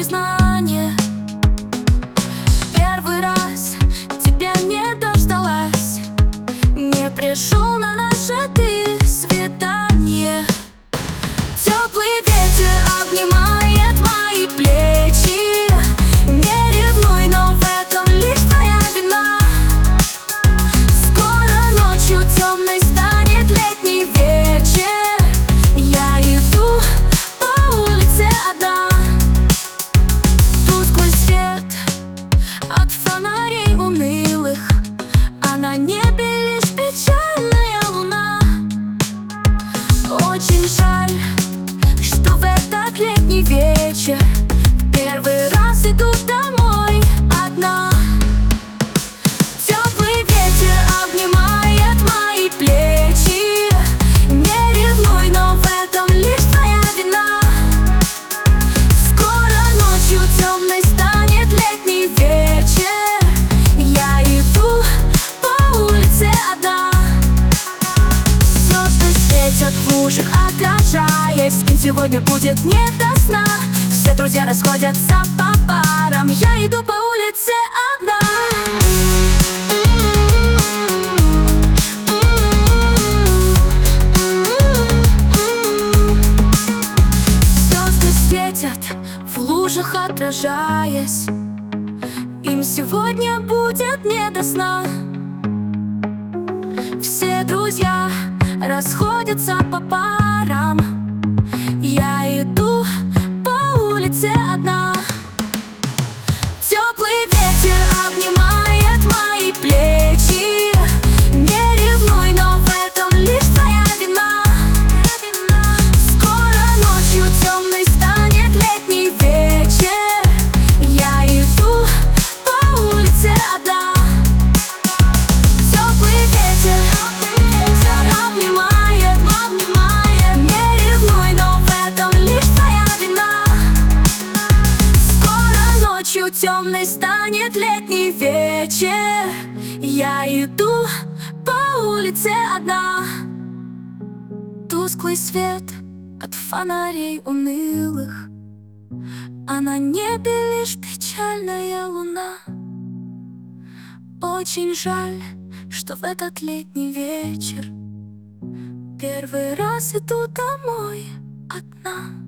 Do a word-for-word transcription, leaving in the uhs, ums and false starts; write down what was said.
признание. Первый раз тебя не дождалась, не пришел на наше ты свидание. Теплый ветер обнимает мои плечи. Не ревнуй, но в этом лишь твоя вина. Скоро ночью темной станет летний вечер. Я иду по улице одна. Тусклый свет от фонарей унылых, а на небе лишь печальная луна. Очень жаль, что в этот летний вечер первый раз иду домой одна. Теплый ветер обнимает мои плечи. Не ревнуй, но в этом лишь твоя вина. Скоро ночью темной станет летний вечер. Я иду по улице одна. Звезды светят в лужах, отражаясь. И сегодня будет не до сна. Все друзья расходятся по парам. Я иду по улице одна. Звезды светят в лужах, отражаясь. Им сегодня будет не до сна. Все друзья расходятся по парам. Я иду по улице одна. Теплый ветер обнимает мои плечи. Не ревнуй, но в этом лишь твоя вина. Скоро ночью темной станет летний вечер. Я иду по улице одна. Теплый ветер обнимает, обнимает. Не ревнуй, но в этом лишь твоя вина. Скоро ночью темной станет летний вечер. Я иду по улице одна. Тусклый свет от фонарей унылых, а на небе лишь печальная луна. Очень жаль, что в этот летний вечер первый раз иду домой одна.